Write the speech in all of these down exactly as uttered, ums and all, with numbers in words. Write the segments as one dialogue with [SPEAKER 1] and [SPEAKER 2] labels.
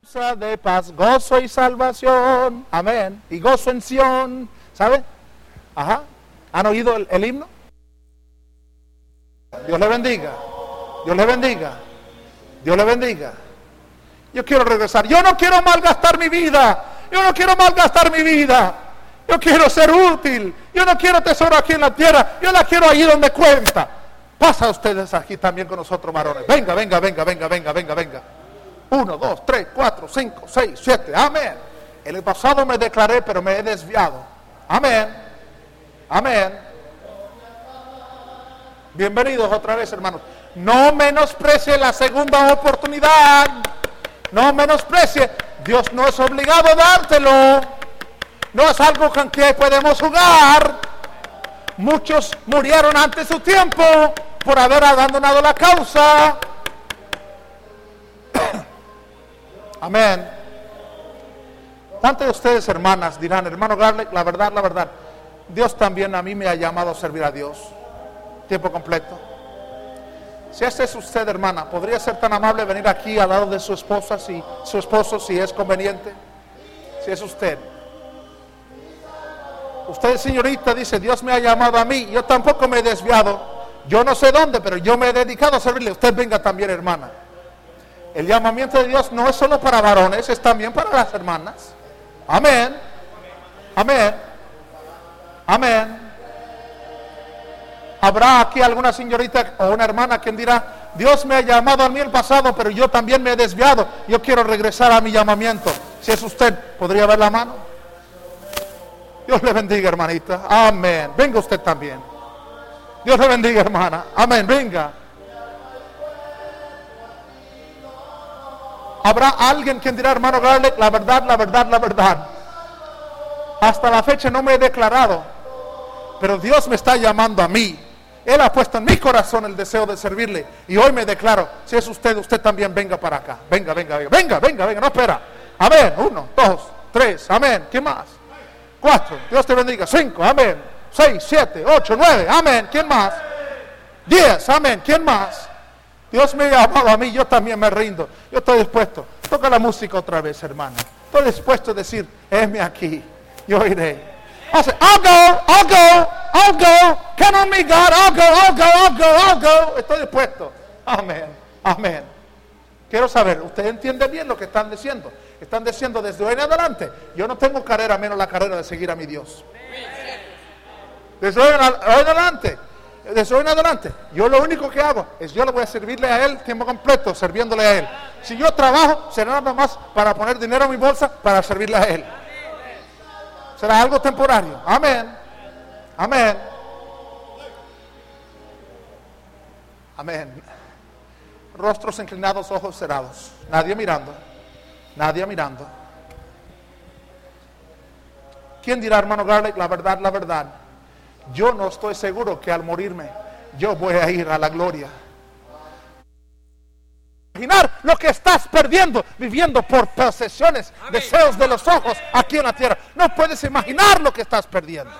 [SPEAKER 1] de paz, gozo y salvación. Amén. Y gozo en Sión. ¿Sabe? Ajá. ¿Han oído el, el himno? Dios le bendiga. Dios le bendiga. Dios le bendiga. Yo quiero regresar. Yo no quiero malgastar mi vida. Yo no quiero malgastar mi vida. Yo quiero ser útil. Yo no quiero tesoro aquí en la tierra. Yo la quiero allí donde cuenta. Pasa ustedes aquí también con nosotros, varones. Venga, venga, venga, venga, venga, venga, venga. Uno, dos, tres, cuatro, cinco, seis, siete. Amén. En el pasado me declaré, pero me he desviado. Amén. Amén. Bienvenidos otra vez, hermanos. No menosprecie la segunda oportunidad. No menosprecie. Dios no es obligado a dártelo. No es algo con que podemos jugar. Muchos murieron antes de su tiempo por haber abandonado la causa. Amén. Tantos de ustedes, hermanas, dirán, hermano Garlic, la verdad, la verdad, Dios también a mí me ha llamado a servir a Dios. Tiempo completo. Si esta es usted, hermana, ¿podría ser tan amable venir aquí al lado de su esposa, si su esposo, si es conveniente? Si es usted. Usted, señorita, dice, Dios me ha llamado a mí. Yo tampoco me he desviado. Yo no sé dónde, pero yo me he dedicado a servirle. Usted venga también, hermana. El llamamiento de Dios no es solo para varones, es también para las hermanas. Amén. Amén. Amén. Habrá aquí alguna señorita o una hermana quien dirá, Dios me ha llamado a mí el pasado, pero yo también me he desviado. Yo quiero regresar a mi llamamiento. Si es usted, ¿podría ver la mano? Dios le bendiga, hermanita. Amén. Venga usted también. Dios le bendiga, hermana. Amén. Venga. Habrá alguien quien dirá, hermano Garlic, la verdad, la verdad, la verdad. Hasta la fecha no me he declarado, pero Dios me está llamando a mí. Él ha puesto en mi corazón el deseo de servirle. Y hoy me declaro, si es usted, usted también venga para acá. Venga, venga, venga, venga, venga, venga, no espera. Amén. Uno, dos, tres, amén. ¿Quién más? Cuatro, Dios te bendiga. Cinco, amén. Seis, siete, ocho, nueve, amén. ¿Quién más? Diez, amén. ¿Quién más? Dios me ha llamado a mí, yo también me rindo. Yo estoy dispuesto. Toca la música otra vez, hermana. Estoy dispuesto a decir, heme aquí. Yo iré. Hace, I'll go, I'll go, I'll go. Count on me, God. I'll go, I'll go, I'll go, I'll go. Estoy dispuesto. Amén. Amén. Quiero saber, ¿usted entiende bien lo que están diciendo? Están diciendo desde hoy en adelante, yo no tengo carrera menos la carrera de seguir a mi Dios. Desde hoy en, hoy en adelante, desde hoy en adelante, yo lo único que hago es yo le voy a servirle a Él tiempo completo, sirviéndole a Él. Si yo trabajo, será nada más para poner dinero en mi bolsa para servirle a Él. Será algo temporario. Amén. Amén. Amén. Rostros inclinados, ojos cerrados. Nadie mirando. Nadie mirando. ¿Quién dirá, hermano Garlic, la verdad, la verdad? Yo no estoy seguro que al morirme yo voy a ir a la gloria. Imaginar lo que estás perdiendo viviendo por posesiones, amén, deseos de los ojos aquí en la tierra. No puedes imaginar lo que estás perdiendo.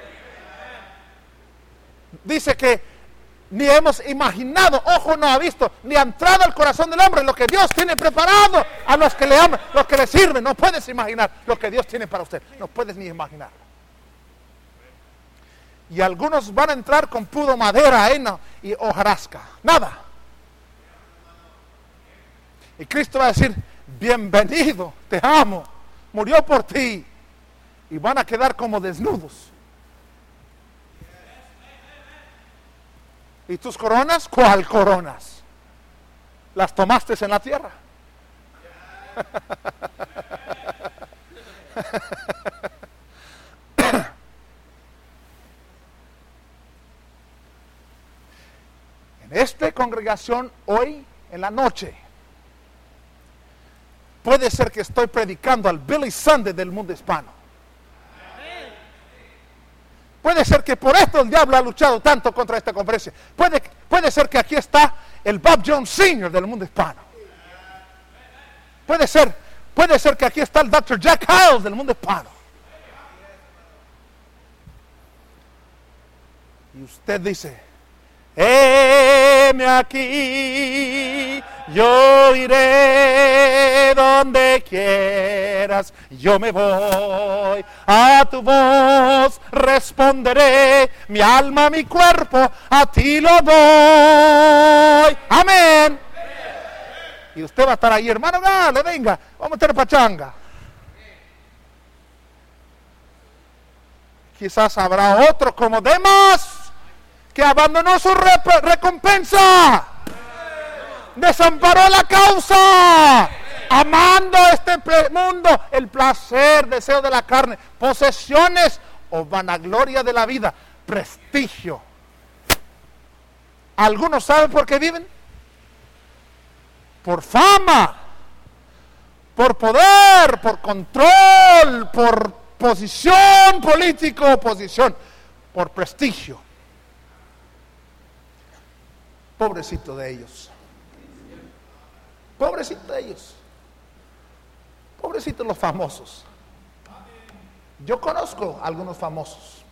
[SPEAKER 1] Dice que ni hemos imaginado, ojo no ha visto, ni ha entrado al corazón del hombre lo que Dios tiene preparado a los que le aman, los que le sirven. No puedes imaginar lo que Dios tiene para usted. No puedes ni imaginar. Y algunos van a entrar con pudo madera, heno y hojarasca. Nada. Y Cristo va a decir, bienvenido, te amo, murió por ti. Y van a quedar como desnudos. ¿Y tus coronas? ¿Cuál coronas? ¿Las tomaste en la tierra? En esta congregación hoy en la noche puede ser que estoy predicando al Billy Sunday del mundo hispano. Puede ser que por esto el diablo ha luchado tanto contra esta conferencia. Puede, puede ser que aquí está el Bob Jones senior del mundo hispano. Puede ser, puede ser que aquí está el doctor Jack Hyles del mundo hispano. Y usted dice, heme aquí, Yo iré donde quieras, yo me voy, a tu voz responderé, mi alma, mi cuerpo, a ti lo doy. Amén. Y usted va a estar ahí, hermano, dale, venga, vamos a tener pachanga. Quizás habrá otro como Demas que abandonó su rep- recompensa. Desamparó la causa, amando este mundo, el placer, deseo de la carne, posesiones o vanagloria de la vida, prestigio. ¿Algunos saben por qué viven? Por fama, por poder, por control, por posición político, posición, por prestigio. Pobrecito de ellos. Pobrecitos de ellos. Pobrecitos los famosos. Yo conozco a algunos famosos.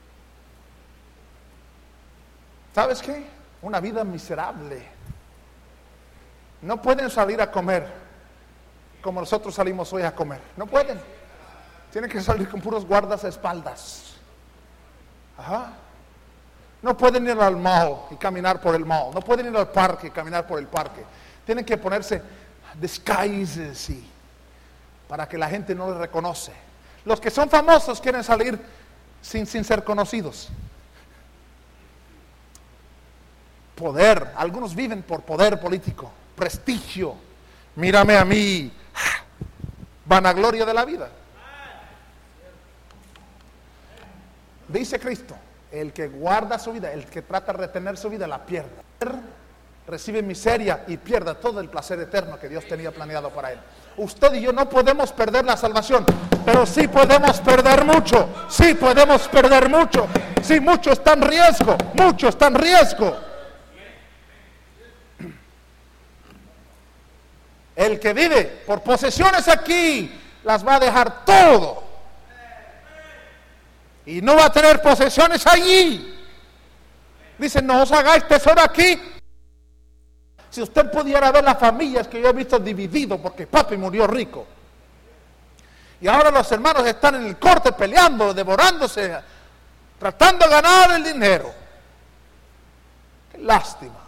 [SPEAKER 1] ¿Sabes qué? Una vida miserable. No pueden salir a comer como nosotros salimos hoy a comer. No pueden. Tienen que salir con puros guardaespaldas. Ajá. No pueden ir al mall y caminar por el mall. No pueden ir al parque y caminar por el parque. Tienen que ponerse disguises y, para que la gente no les reconoce. Los que son famosos quieren salir sin, sin ser conocidos. Poder. Algunos viven por poder político, prestigio. Mírame a mí. Vanagloria de la vida. Dice Cristo, el que guarda su vida, el que trata de retener su vida, la pierde. Recibe miseria y pierda todo el placer eterno que Dios tenía planeado para él. Usted y yo no podemos perder la salvación, pero sí podemos perder mucho. Sí podemos perder mucho. Sí, mucho está en riesgo. Mucho está en riesgo. El que vive por posesiones aquí, las va a dejar todo. Y no va a tener posesiones allí. Dice, no os hagáis tesoro aquí. Si usted pudiera ver las familias que yo he visto dividido porque papi murió rico. Y ahora los hermanos están en el corte peleando, devorándose, tratando de ganar el dinero. Qué lástima.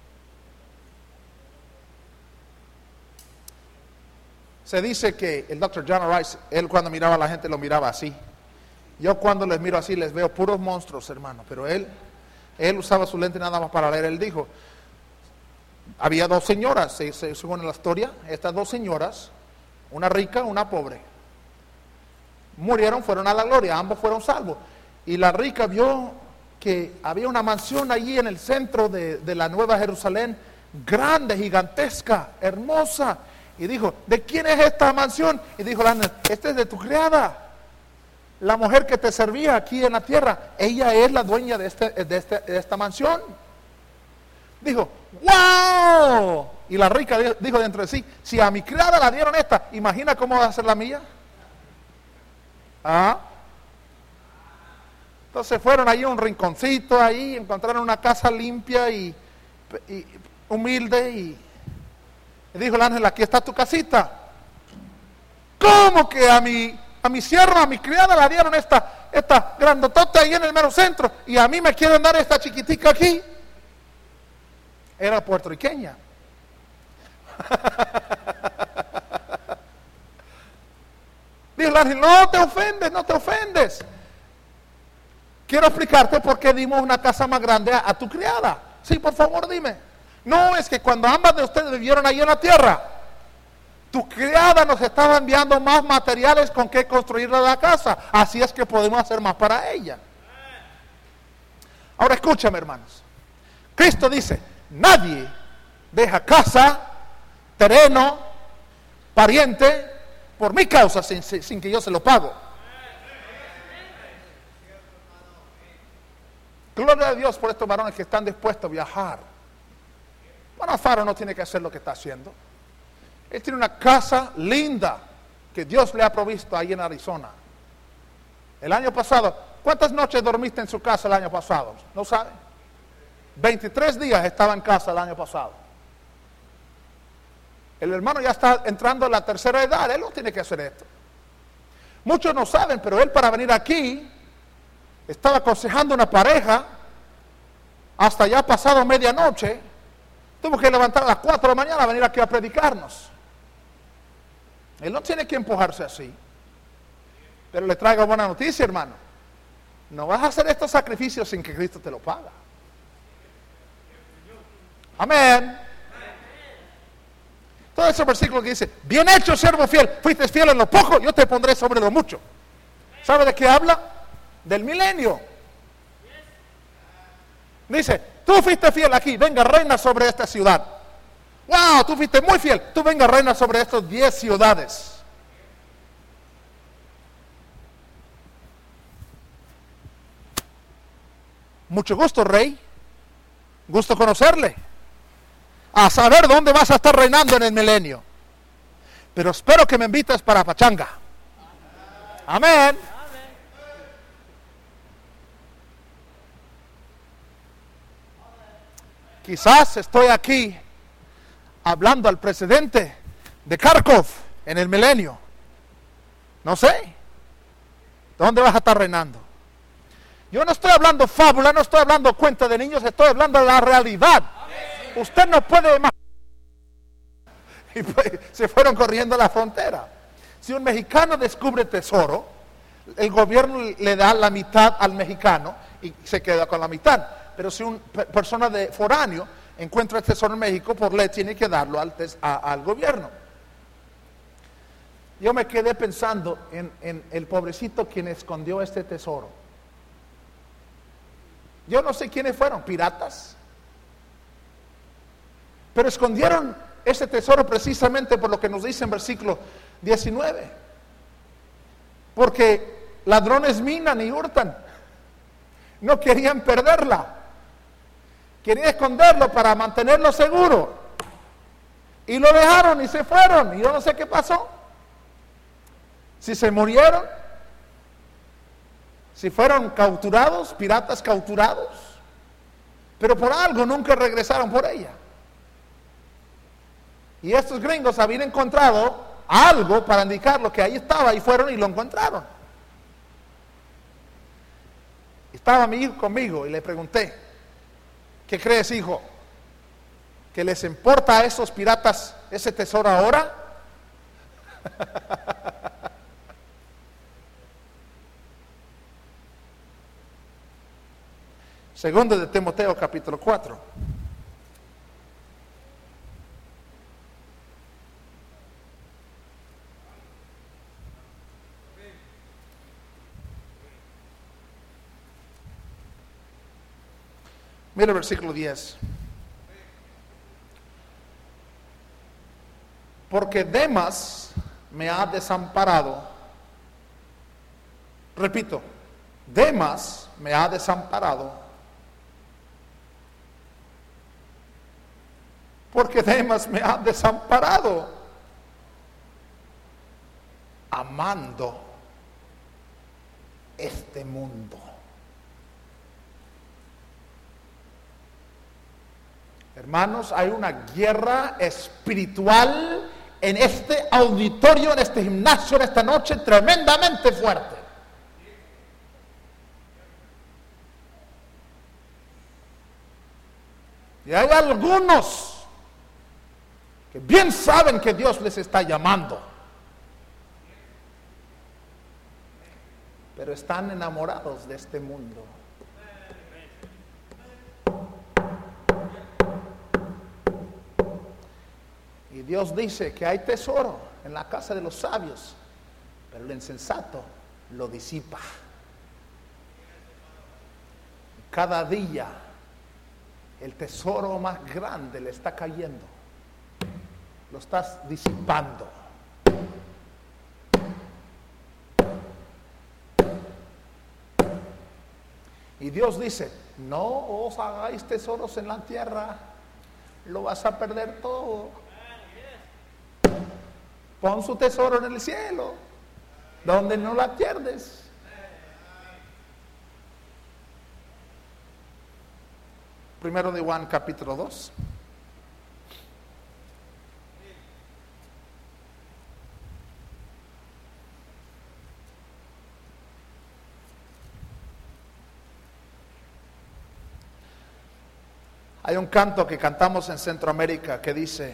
[SPEAKER 1] Se dice que el doctor John Rice, él cuando miraba a la gente lo miraba así. Yo cuando les miro así les veo puros monstruos, hermano. Pero él, él usaba su lente nada más para leer. Él dijo, había dos señoras, según la historia, estas dos señoras, una rica, una pobre. Murieron, fueron a la gloria, ambos fueron salvos. Y la rica vio que había una mansión allí en el centro de, de la Nueva Jerusalén, grande, gigantesca, hermosa. Y dijo, ¿de quién es esta mansión? Y dijo, esta es de tu criada. La mujer que te servía aquí en la tierra, ella es la dueña de, este, de, este, de esta mansión. Dijo, ¡wow! Y la rica dijo dentro de sí, si a mi criada la dieron esta, imagina cómo va a ser la mía. ¿Ah? Entonces fueron ahí a un rinconcito, ahí encontraron una casa limpia y, y humilde y, y dijo el ángel, aquí está tu casita. ¿Cómo que a mi, a mi sierva, a mi criada la dieron esta, esta grandotota ahí en el mero centro y a mí me quieren dar esta chiquitica aquí? Era puertorriqueña. Dijo el ángel, no te ofendes, no te ofendes. Quiero explicarte por qué dimos una casa más grande a, a tu criada. Sí, por favor, dime. No, es que cuando ambas de ustedes vivieron ahí en la tierra, tu criada nos estaba enviando más materiales con que construir la casa. Así es que podemos hacer más para ella. Ahora escúchame, hermanos. Cristo dice, nadie deja casa, terreno, pariente, por mi causa, sin, sin que yo se lo pago. Gloria a Dios por estos varones que están dispuestos a viajar. Bueno, Faro no tiene que hacer lo que está haciendo. Él tiene una casa linda que Dios le ha provisto ahí en Arizona. El año pasado, ¿cuántas noches dormiste en su casa el año pasado? ¿No sabe? veintitrés días estaba en casa el año pasado. El hermano ya está entrando en la tercera edad, él no tiene que hacer esto. Muchos no saben, pero él para venir aquí estaba aconsejando a una pareja hasta ya pasado medianoche. Tuvo que levantar a las cuatro de la mañana a venir aquí a predicarnos. Él no tiene que empujarse así. Pero le traigo buena noticia, hermano. No vas a hacer estos sacrificios sin que Cristo te lo paga. Amén. Todo ese versículo que dice, bien hecho, siervo fiel, fuiste fiel en lo poco, yo te pondré sobre lo mucho. ¿Sabe de qué habla? Del milenio. Dice, tú fuiste fiel aquí, venga, reina sobre esta ciudad. Wow, tú fuiste muy fiel, tú venga, reina sobre estas diez ciudades. Mucho gusto, rey. Gusto conocerle. A saber dónde vas a estar reinando en el milenio. Pero espero que me invites para pachanga. Amén. Quizás estoy aquí hablando al presidente de Kharkov en el milenio. No sé. ¿Dónde vas a estar reinando? Yo no estoy hablando fábula, no estoy hablando cuenta de niños, estoy hablando de la realidad. Usted no puede imaginar. Y pues, se fueron corriendo a la frontera. Si un mexicano descubre tesoro, el gobierno le da la mitad al mexicano y se queda con la mitad. Pero si una persona de foráneo encuentra el tesoro en México, por ley tiene que darlo al, a, al gobierno. Yo me quedé pensando en, en el pobrecito quien escondió este tesoro. Yo no sé quiénes fueron, piratas. Pero escondieron ese tesoro precisamente por lo que nos dice en versículo diecinueve. Porque ladrones minan y hurtan. No querían perderla. Querían esconderlo para mantenerlo seguro. Y lo dejaron y se fueron. Y yo no sé qué pasó. Si se murieron. Si fueron capturados, piratas capturados. Pero por algo nunca regresaron por ella. Y estos gringos habían encontrado algo para indicar lo que ahí estaba y fueron y lo encontraron. Estaba mi hijo conmigo y le pregunté, ¿qué crees, hijo? ¿Que les importa a esos piratas ese tesoro ahora? Segundo de Timoteo capítulo cuatro. Mira el versículo diez. Porque Demas me ha desamparado. Repito, Demas me ha desamparado. Porque Demas me ha desamparado, amando este mundo. Hermanos, hay una guerra espiritual en este auditorio, en este gimnasio, en esta noche, tremendamente fuerte. Y hay algunos que bien saben que Dios les está llamando, pero están enamorados de este mundo. Y Dios dice que hay tesoro en la casa de los sabios, pero el insensato lo disipa. Cada día el tesoro más grande le está cayendo. Lo estás disipando. Y Dios dice, no os hagáis tesoros en la tierra, lo vas a perder todo. Pon su tesoro en el cielo, donde no la pierdes. Primero de Juan capítulo dos. Hay un canto que cantamos en Centroamérica que dice: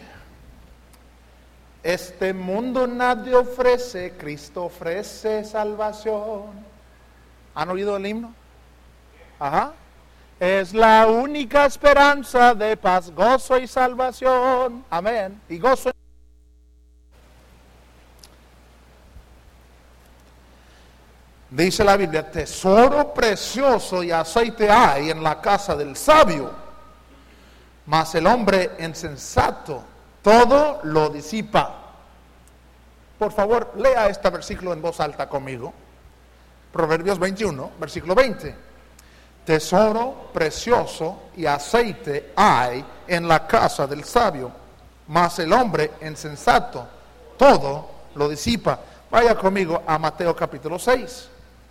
[SPEAKER 1] este mundo nadie ofrece, Cristo ofrece salvación. ¿Han oído el himno? Ajá. Es la única esperanza de paz, gozo y salvación. Amén. Y gozo. Dice la Biblia: tesoro precioso y aceite hay en la casa del sabio, mas el hombre insensato todo lo disipa. Por favor, lea este versículo en voz alta conmigo. Proverbios veintiuno, versículo veinte. Tesoro precioso y aceite hay en la casa del sabio, mas el hombre insensato todo lo disipa. Vaya conmigo a Mateo capítulo seis.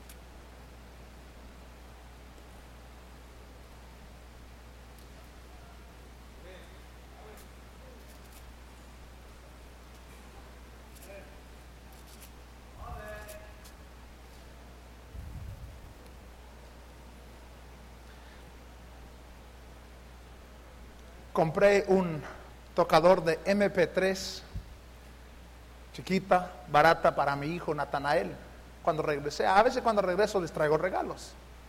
[SPEAKER 1] Compré un tocador de eme pe tres, chiquita, barata, para mi hijo Natanael. Cuando regresé, a veces cuando regreso les traigo regalos.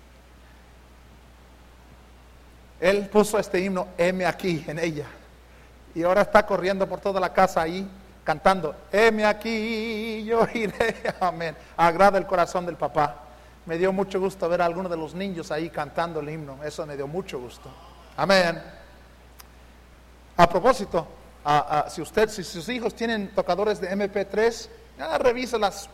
[SPEAKER 1] Él puso este himno, heme aquí, en ella. Y ahora está corriendo por toda la casa ahí, cantando, heme aquí, yo iré. Amén. Agrada el corazón del papá. Me dio mucho gusto ver a algunos de los niños ahí cantando el himno. Eso me dio mucho gusto. Amén. A propósito, a, a, si usted, si sus hijos tienen tocadores de eme pe tres, ya revíselas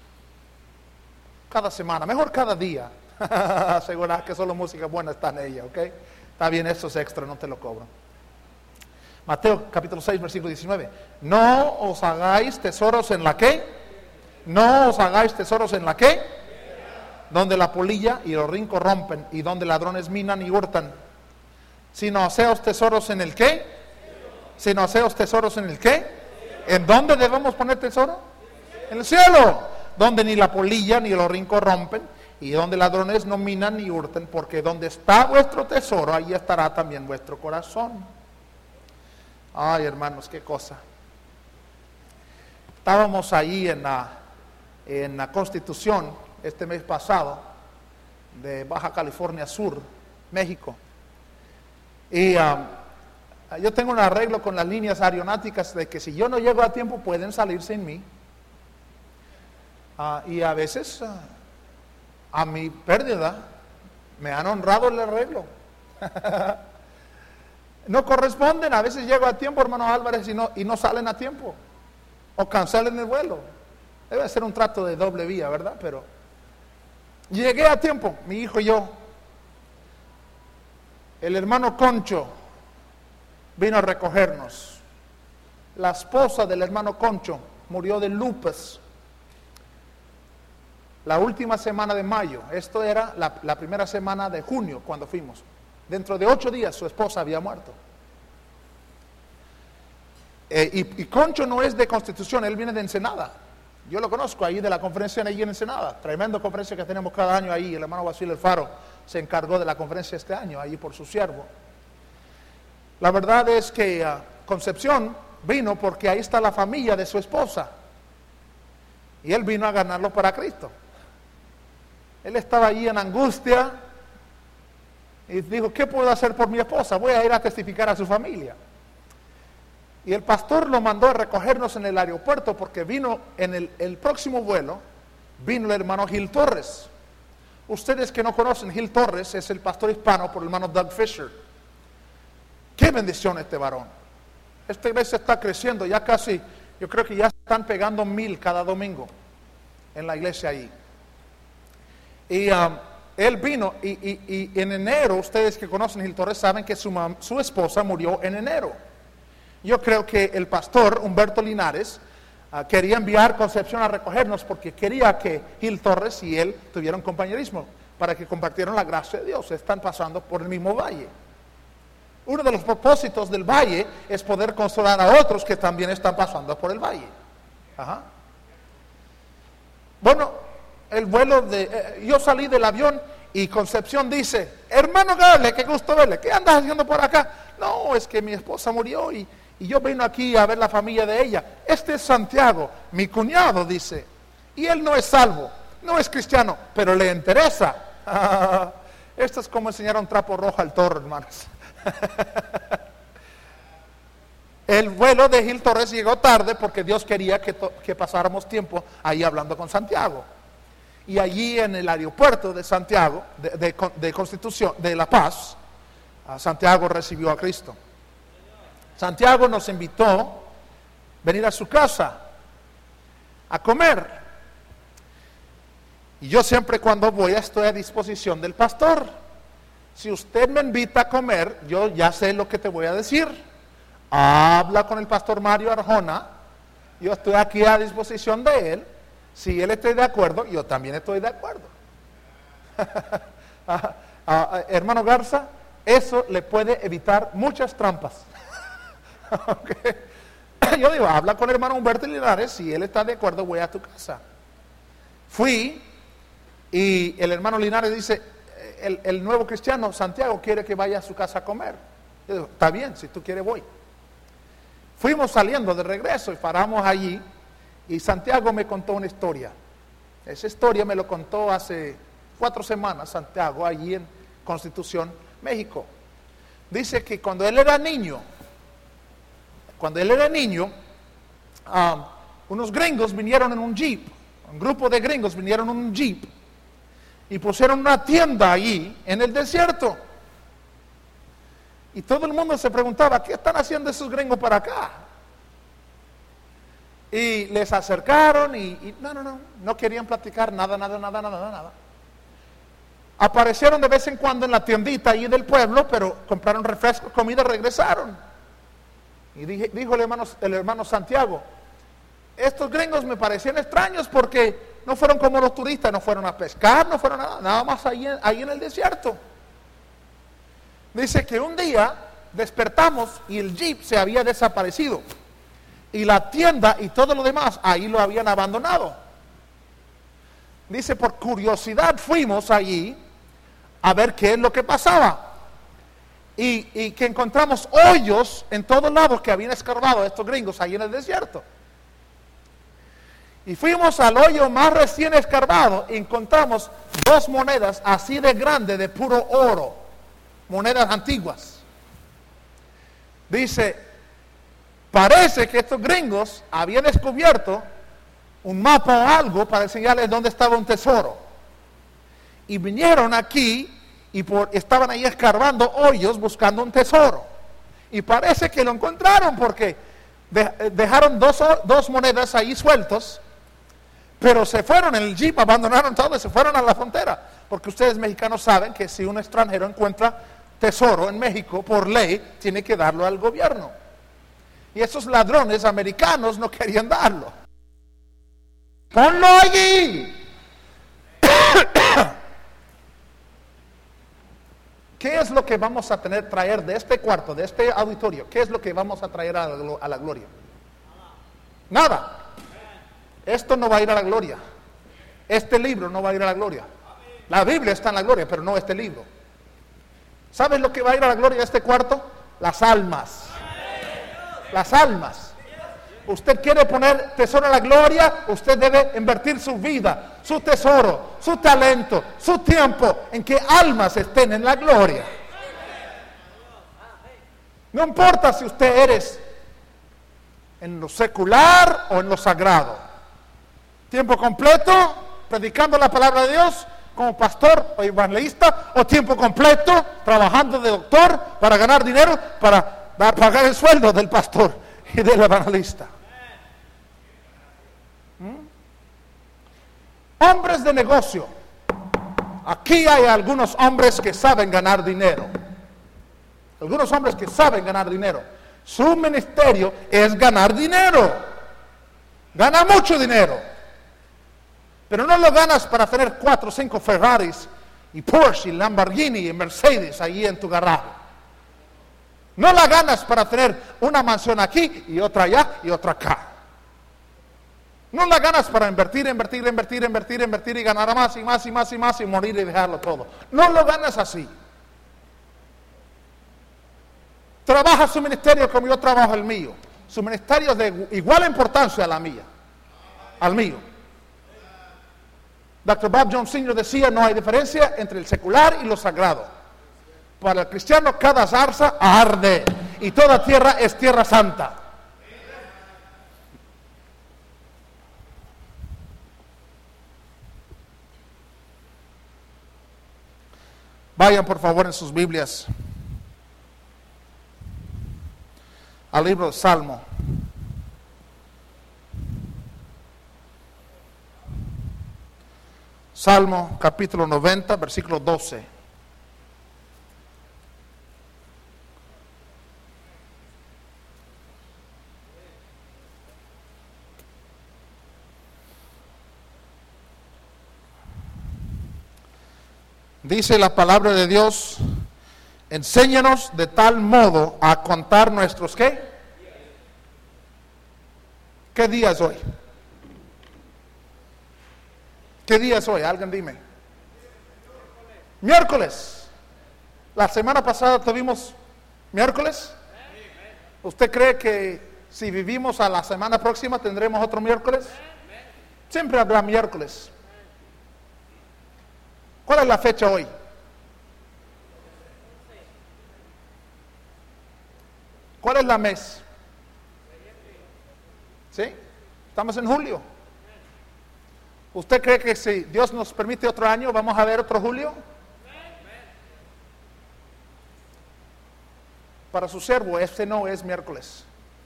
[SPEAKER 1] cada semana, mejor cada día. Asegurar que solo música buena está en ella, ¿ok? Está bien, eso es extra, no te lo cobro. Mateo capítulo seis, versículo diecinueve. No os hagáis tesoros en la ¿qué? No os hagáis tesoros en la ¿qué? Donde la polilla y los rincos rompen, y donde ladrones minan y hurtan. Sino haceos tesoros en el ¿qué? Sino haceos tesoros en el ¿qué? ¿En dónde debemos poner tesoro? En el cielo, donde ni la polilla ni los rincos rompen, y donde ladrones no minan ni hurtan, porque donde está vuestro tesoro, ahí estará también vuestro corazón. Ay, hermanos, qué cosa. Estábamos ahí en la, en la Constitución este mes pasado, de Baja California Sur, México. Y um, yo tengo un arreglo con las líneas aeronáuticas de que si yo no llego a tiempo pueden salir sin mí. Uh, y a veces, uh, a mi pérdida, me han honrado el arreglo. No corresponden, a veces llego a tiempo, hermano Álvarez, y no, y no salen a tiempo. O cancelan el vuelo. Debe ser un trato de doble vía, ¿verdad? Pero llegué a tiempo, mi hijo y yo. El hermano Concho vino a recogernos. La esposa del hermano Concho murió de lupus la última semana de mayo. Esto era la, la primera semana de junio cuando fuimos. Dentro de ocho días su esposa había muerto. Eh, y, y Concho no es de Constitución, él viene de Ensenada. Yo lo conozco ahí de la conferencia ahí en Ensenada. Tremenda conferencia que tenemos cada año ahí. El hermano Basilio El Faro se encargó de la conferencia este año, ahí por su siervo. La verdad es que uh, Concepción vino porque ahí está la familia de su esposa. Y él vino a ganarlo para Cristo. Él estaba ahí en angustia y dijo, ¿qué puedo hacer por mi esposa? Voy a ir a testificar a su familia. Y el pastor lo mandó a recogernos en el aeropuerto porque vino en el, el próximo vuelo, vino el hermano Gil Torres. Ustedes que no conocen, Gil Torres es el pastor hispano por el hermano Doug Fisher. Qué bendición este varón. Esta iglesia está creciendo, ya casi, yo creo que ya están pegando mil cada domingo en la iglesia ahí. Y um, él vino, y, y, y en enero, ustedes que conocen a Gil Torres saben que su, mam, su esposa murió en enero. Yo creo que el pastor Humberto Linares uh, quería enviar Concepción a recogernos porque quería que Gil Torres y él tuvieran compañerismo para que compartieran la gracia de Dios. Están pasando por el mismo valle. Uno de los propósitos del valle es poder consolar a otros que también están pasando por el valle. Ajá. Bueno, el vuelo de... Eh, yo salí del avión Y Concepción dice, hermano Garle, qué gusto verle, ¿qué andas haciendo por acá? No, es que mi esposa murió y, y yo vino aquí a ver la familia de ella. Este es Santiago, mi cuñado, dice, y él no es salvo, no es cristiano, pero le interesa. Ah, esto es como enseñar un trapo rojo al toro, hermanos. El vuelo de Gil Torres llegó tarde porque Dios quería que, que pasáramos tiempo ahí hablando con Santiago. Y allí en el aeropuerto de Santiago, de, de, de Constitución, de La Paz, Santiago recibió a Cristo. Santiago nos invitó a venir a su casa a comer. Y yo siempre cuando voy estoy a disposición del pastor. Si usted me invita a comer, yo ya sé lo que te voy a decir. Habla con el pastor Mario Arjona, yo estoy aquí a disposición de él. Si él está de acuerdo, yo también estoy de acuerdo. ah, ah, hermano Garza, eso le puede evitar muchas trampas. Okay. Yo digo, habla con el hermano Humberto Linares, si él está de acuerdo, voy a tu casa. Fui y el hermano Linares dice, el, el nuevo cristiano Santiago quiere que vaya a su casa a comer. Yo digo, está bien, si tú quieres voy. Fuimos saliendo de regreso y paramos allí y Santiago me contó una historia. Esa historia me lo contó hace cuatro semanas Santiago, allí en Constitución, México. Dice que cuando él era niño, cuando él era niño, um, unos gringos vinieron en un jeep, un grupo de gringos vinieron en un jeep y pusieron una tienda allí en el desierto. Y todo el mundo se preguntaba, ¿qué están haciendo esos gringos para acá? Y les acercaron y, y no, no, no, no querían platicar nada, nada, nada, nada, nada. Aparecieron de vez en cuando en la tiendita ahí del pueblo, pero compraron refrescos, comida, regresaron. Y dije, dijo el hermano, el hermano Santiago, estos gringos me parecían extraños porque no fueron como los turistas, no fueron a pescar, no fueron nada, nada más ahí, ahí en el desierto. Dice que un día despertamos y el jeep se había desaparecido. Y la tienda y todo lo demás, ahí lo habían abandonado. Dice, por curiosidad fuimos allí a ver qué es lo que pasaba. Y, y que encontramos hoyos en todos lados que habían escarbado estos gringos ahí en el desierto. Y fuimos al hoyo más recién escarbado y encontramos dos monedas así de grandes de puro oro. Monedas antiguas. Dice, parece que estos gringos habían descubierto un mapa o algo para enseñarles dónde estaba un tesoro. Y vinieron aquí y por, estaban ahí escarbando hoyos buscando un tesoro. Y parece que lo encontraron porque de, dejaron dos, dos monedas ahí sueltos, pero se fueron en el jeep, abandonaron todo y se fueron a la frontera. Porque ustedes mexicanos saben que si un extranjero encuentra tesoro en México, por ley, tiene que darlo al gobierno. Y esos ladrones americanos no querían darlo. ¡Ponlo allí! ¿Qué es lo que vamos a tener traer de este cuarto, de este auditorio? ¿Qué es lo que vamos a traer a la, a la gloria? Nada. Esto no va a ir a la gloria. Este libro no va a ir a la gloria. La Biblia está en la gloria, pero no este libro. ¿Sabes lo que va a ir a la gloria de este cuarto? Las almas. Las almas. Usted quiere poner tesoro en la gloria, usted debe invertir su vida, su tesoro, su talento, su tiempo en que almas estén en la gloria. No importa si usted eres en lo secular o en lo sagrado. Tiempo completo, predicando la palabra de Dios, como pastor o evangelista, o tiempo completo, trabajando de doctor para ganar dinero, para dar, pagar el sueldo del pastor y del evangelista. ¿Mm? Hombres de negocio. Aquí hay algunos hombres que saben ganar dinero. Algunos hombres que saben ganar dinero. Su ministerio es ganar dinero. Gana mucho dinero. Pero no lo ganas para tener cuatro o cinco Ferraris y Porsche y Lamborghini y Mercedes allí en tu garaje. No la ganas para tener una mansión aquí y otra allá y otra acá. No la ganas para invertir, invertir, invertir, invertir, invertir y ganar más y más y más y más y morir y dejarlo todo. No lo ganas así. Trabaja su ministerio como yo trabajo el mío. Su ministerio es de igual importancia a la mía, al mío. doctor Bob Jones señor decía, no hay diferencia entre el secular y lo sagrado. Para el cristiano cada zarza arde y toda tierra es tierra santa. Vayan por favor en sus Biblias al libro de Salmo. Salmo capítulo noventa, versículo doce. Dice la palabra de Dios, enséñanos de tal modo a contar nuestros ¿qué? ¿Qué día es hoy? ¿Qué día es hoy? Alguien dime. Miércoles. La semana pasada tuvimos miércoles. ¿Usted cree que si vivimos a la semana próxima tendremos otro miércoles? Siempre habrá miércoles. ¿Cuál es la fecha hoy? ¿Cuál es la mes? ¿Sí? Estamos en julio. ¿Usted cree que si Dios nos permite otro año vamos a ver otro julio? Para su siervo este no es miércoles.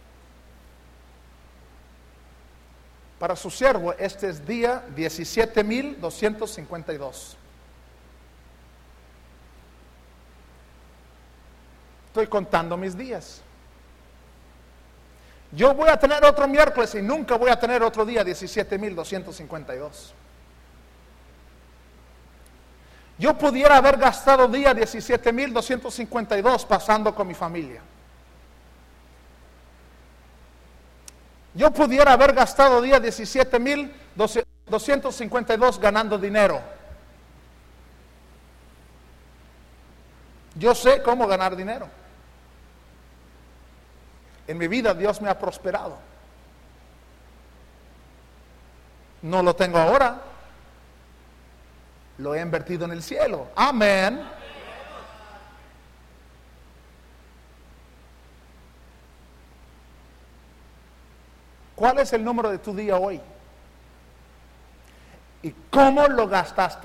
[SPEAKER 1] Para su siervo este es día diecisiete mil doscientos cincuenta y dos. Estoy contando mis días. Yo voy a tener otro miércoles y nunca voy a tener otro día diecisiete mil doscientos cincuenta y dos. Yo pudiera haber gastado día diecisiete mil doscientos cincuenta y dos pasando con mi familia. Yo pudiera haber gastado día diecisiete mil doscientos cincuenta y dos ganando dinero. Yo sé cómo ganar dinero. En mi vida Dios me ha prosperado. No lo tengo ahora. Lo he invertido en el cielo. Amén. ¿Cuál es el número de tu día hoy? ¿Y cómo lo gastaste?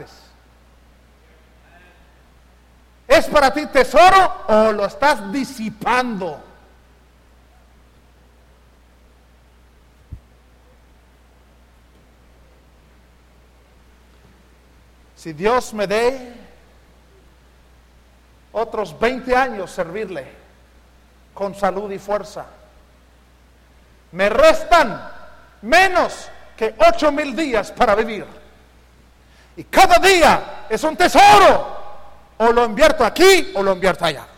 [SPEAKER 1] ¿Es para ti tesoro o lo estás disipando? Si Dios me dé otros veinte años servirle con salud y fuerza, me restan menos que ocho mil días para vivir. Y cada día es un tesoro. O lo invierto aquí o lo invierto allá.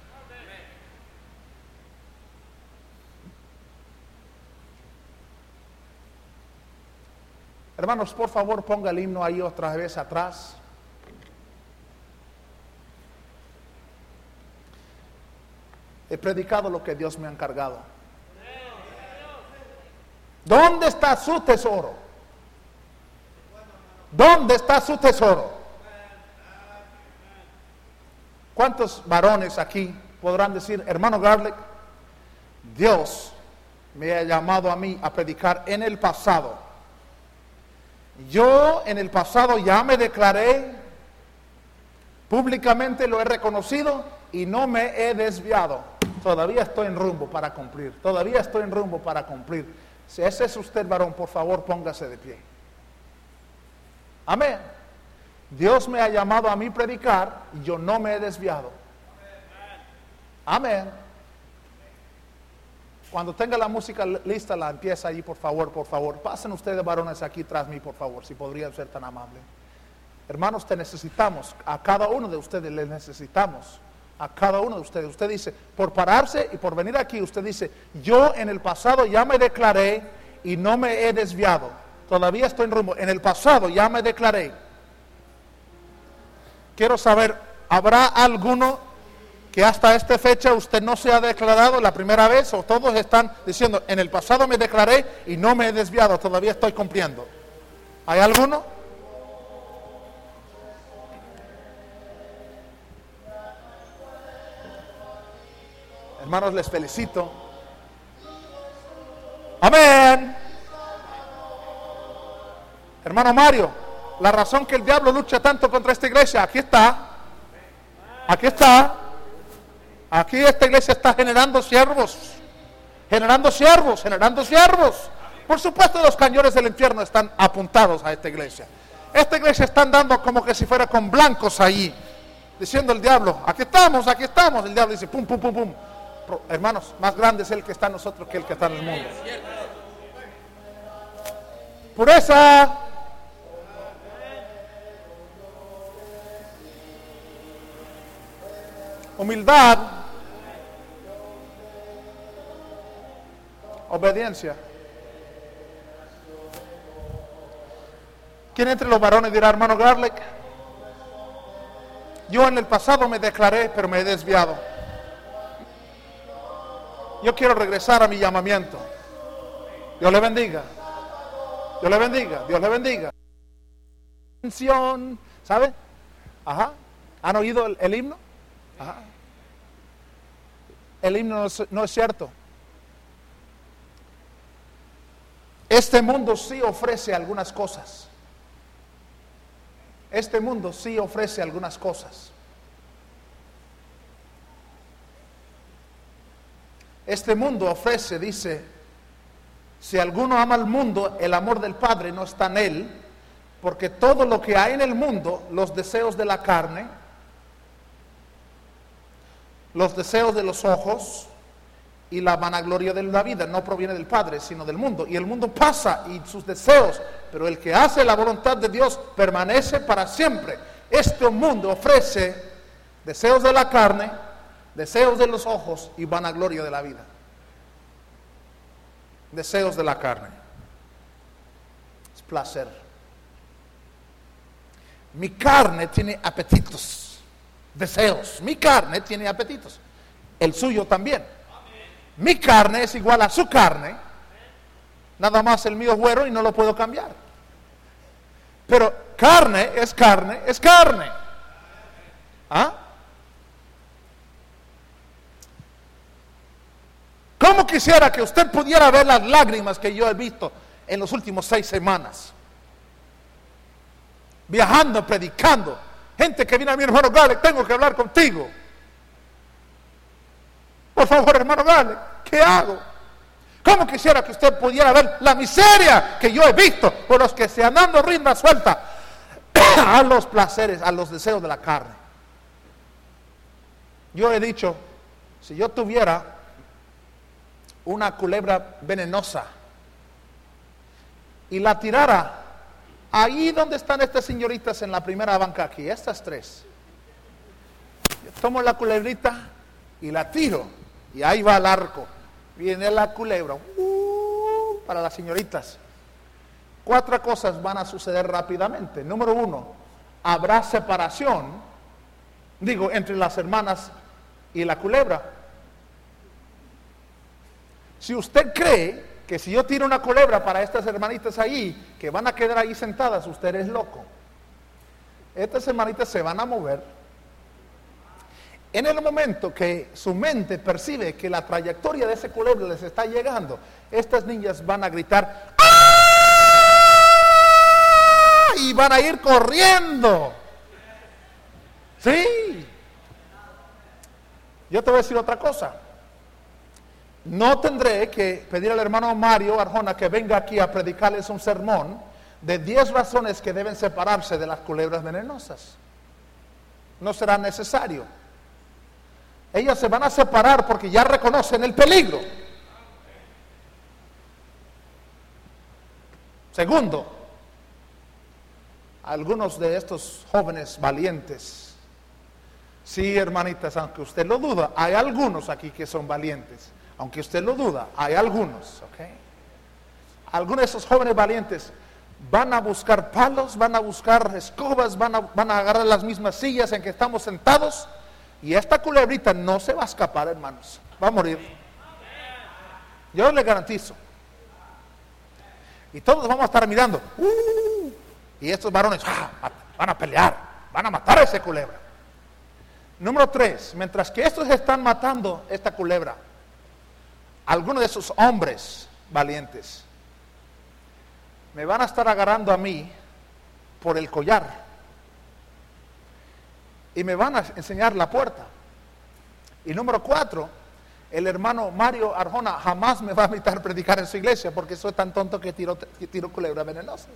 [SPEAKER 1] Hermanos, por favor, ponga el himno ahí otra vez atrás. He predicado lo que Dios me ha encargado. ¿Dónde está su tesoro? ¿Dónde está su tesoro? ¿Cuántos varones aquí podrán decir, hermano Garlic, Dios me ha llamado a mí a predicar en el pasado? Yo en el pasado ya me declaré, públicamente lo he reconocido y no me he desviado. Todavía estoy en rumbo para cumplir, todavía estoy en rumbo para cumplir. Si ese es usted, varón, por favor, póngase de pie. Amén. Dios me ha llamado a mí predicar y yo no me he desviado. Amén. Cuando tenga la música lista, la empieza ahí, por favor, por favor. Pasen ustedes, varones, aquí tras mí, por favor, si podrían ser tan amables. Hermanos, te necesitamos. A cada uno de ustedes les necesitamos. A cada uno de ustedes. Usted dice, por pararse y por venir aquí, usted dice, yo en el pasado ya me declaré y no me he desviado. Todavía estoy en rumbo. En el pasado ya me declaré. Quiero saber, ¿habrá alguno que hasta esta fecha usted no se ha declarado la primera vez, o todos están diciendo, en el pasado me declaré y no me he desviado, todavía estoy cumpliendo? ¿Hay alguno? Hermanos, les felicito. Amén. Hermano Mario, la razón que el diablo lucha tanto contra esta iglesia, aquí está. Aquí está. Aquí esta iglesia está generando siervos. Generando siervos, generando siervos. Por supuesto, los cañones del infierno están apuntados a esta iglesia. Esta iglesia está andando como que si fuera con blancos ahí, diciendo el diablo, aquí estamos, aquí estamos. El diablo dice, pum, pum, pum, pum. Pero, hermanos, más grande es el que está en nosotros que el que está en el mundo. Pureza. Humildad. Obediencia. ¿Quién entre los varones dirá, hermano Garlic? Yo en el pasado me declaré, pero me he desviado. Yo quiero regresar a mi llamamiento. Dios le bendiga. Dios le bendiga. Dios le bendiga. ¿Sabe? Ajá. ¿Han oído el, el himno? Ajá. El himno no es, no es cierto. Este mundo sí ofrece algunas cosas. Este mundo sí ofrece algunas cosas. Este mundo ofrece, dice, si alguno ama al mundo, el amor del Padre no está en él, porque todo lo que hay en el mundo, los deseos de la carne, los deseos de los ojos y la vanagloria de la vida no proviene del Padre, sino del mundo. Y el mundo pasa y sus deseos, pero el que hace la voluntad de Dios permanece para siempre. Este mundo ofrece deseos de la carne, deseos de los ojos y vanagloria de la vida. Deseos de la carne. Es placer. Mi carne tiene apetitos, deseos. Mi carne tiene apetitos. El suyo también. Mi carne es igual a su carne. Nada más el mío es güero y no lo puedo cambiar. Pero carne es carne, es carne. ¿Ah? ¿Cómo quisiera que usted pudiera ver las lágrimas que yo he visto en los últimos seis semanas? Viajando, predicando. Gente que viene a mi hermano Gale, tengo que hablar contigo. Por favor, hermano Gale, ¿qué hago? ¿Cómo quisiera que usted pudiera ver la miseria que yo he visto por los que se han dado rienda suelta a los placeres, a los deseos de la carne? Yo he dicho, si yo tuviera una culebra venenosa y la tirara ahí donde están estas señoritas en la primera banca aquí, estas tres, yo tomo la culebrita y la tiro y ahí va el arco, viene la culebra uh, para las señoritas. Cuatro cosas van a suceder rápidamente. Número uno, habrá separación, digo, entre las hermanas y la culebra. Si usted cree que si yo tiro una culebra para estas hermanitas ahí, que van a quedar ahí sentadas, usted es loco. Estas hermanitas se van a mover. En el momento que su mente percibe que la trayectoria de ese culebra les está llegando, estas niñas van a gritar ¡ah! Y van a ir corriendo. Sí. Yo te voy a decir otra cosa. No tendré que pedir al hermano Mario Arjona que venga aquí a predicarles un sermón de diez razones que deben separarse de las culebras venenosas. No será necesario. Ellas se van a separar porque ya reconocen el peligro. Segundo, algunos de estos jóvenes valientes, sí, hermanitas, aunque usted lo duda, hay algunos aquí que son valientes. Aunque usted lo duda, hay algunos, ¿ok? algunos de esos jóvenes valientes van a buscar palos, van a buscar escobas, van a, van a agarrar las mismas sillas en que estamos sentados, y esta culebrita no se va a escapar, hermanos, va a morir. Yo les garantizo. Y todos vamos a estar mirando, uh, y estos varones ah, van a pelear, van a matar a esa culebra. Número tres, mientras que estos están matando esta culebra, algunos de esos hombres valientes me van a estar agarrando a mí por el collar y me van a enseñar la puerta. Y número cuatro, el hermano Mario Arjona jamás me va a invitar a predicar en su iglesia porque soy tan tonto que tiro, que tiro culebras venenosas.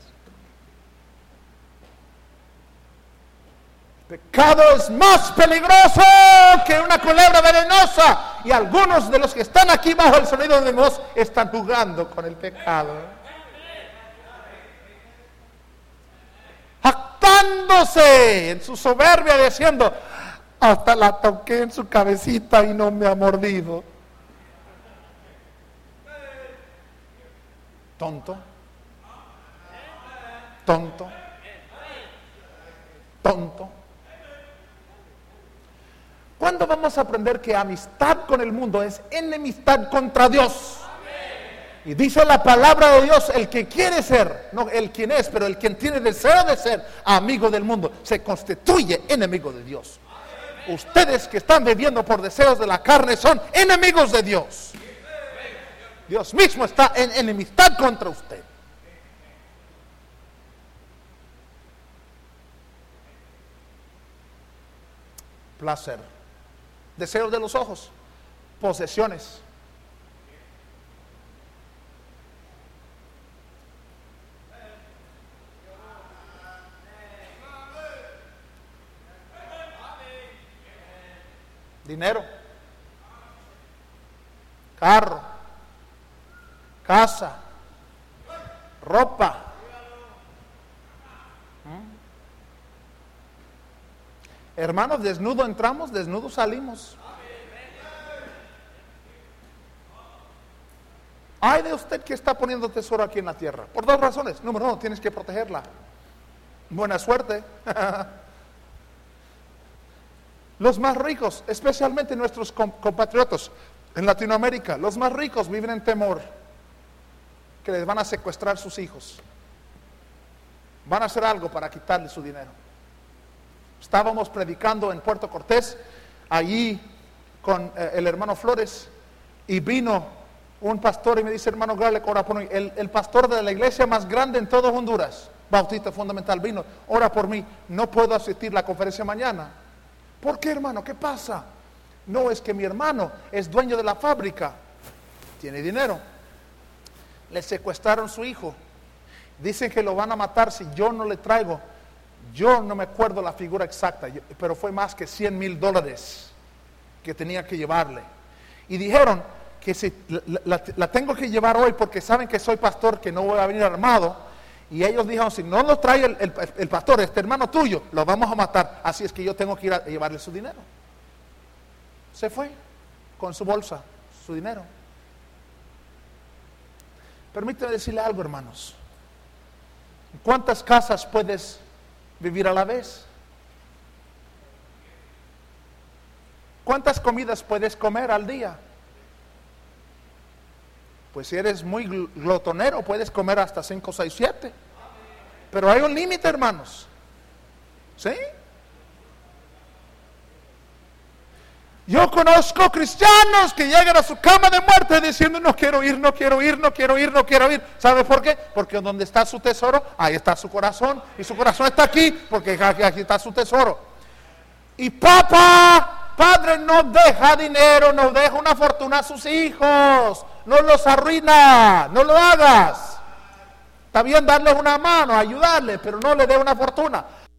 [SPEAKER 1] Pecado es más peligroso que una culebra venenosa, y algunos de los que están aquí bajo el sonido de mi voz están jugando con el pecado, jactándose en su soberbia, diciendo: hasta la toqué en su cabecita y no me ha mordido. Tonto, tonto, tonto. ¿Cuándo vamos a aprender que amistad con el mundo es enemistad contra Dios? Y dice la palabra de Dios: el que quiere ser, no el quien es, pero el quien tiene deseo de ser amigo del mundo, se constituye enemigo de Dios. Ustedes que están viviendo por deseos de la carne son enemigos de Dios. Dios mismo está en enemistad contra usted. Placer, deseos de los ojos, posesiones. Dinero, carro, casa, ropa. ¿Mm? Hermanos, desnudo entramos, desnudo salimos. Ay de usted que está poniendo tesoro aquí en la tierra, por dos razones. Número uno, tienes que protegerla. Buena suerte. Los más ricos, especialmente nuestros compatriotas en Latinoamérica, los más ricos viven en temor que les van a secuestrar sus hijos. Van a hacer algo para quitarle su dinero. Estábamos predicando en Puerto Cortés, allí con eh, el hermano Flores, y vino un pastor y me dice: hermano Garlic, ora por mí. El, el pastor de la iglesia más grande en todo Honduras, Bautista Fundamental, vino: ora por mí, no puedo asistir a la conferencia mañana. ¿Por qué, hermano? ¿Qué pasa? No, es que mi hermano es dueño de la fábrica, tiene dinero, le secuestraron su hijo, dicen que lo van a matar si yo no le traigo, yo no me acuerdo la figura exacta, pero fue más que cien mil dólares que tenía que llevarle, y dijeron que si la, la, la tengo que llevar hoy porque saben que soy pastor, que no voy a venir armado. Y ellos dijeron: si no lo trae el, el, el pastor, este hermano tuyo, lo vamos a matar. Así es que yo tengo que ir a llevarle su dinero. Se fue con su bolsa, su dinero. Permíteme decirle algo, hermanos. ¿En cuántas casas puedes vivir a la vez? ¿Cuántas comidas puedes comer al día? Pues si eres muy glotonero, puedes comer hasta cinco, seis, siete. Pero hay un límite, hermanos. ¿Sí? Yo conozco cristianos que llegan a su cama de muerte diciendo: no quiero ir, no quiero ir, no quiero ir, no quiero ir. ¿Sabe por qué? Porque donde está su tesoro, ahí está su corazón. Y su corazón está aquí, porque aquí está su tesoro. Y papá, padre, no deja dinero, no deja una fortuna a sus hijos. No los arruina, no lo hagas. Está bien darles una mano, ayudarles, pero no le dé una fortuna.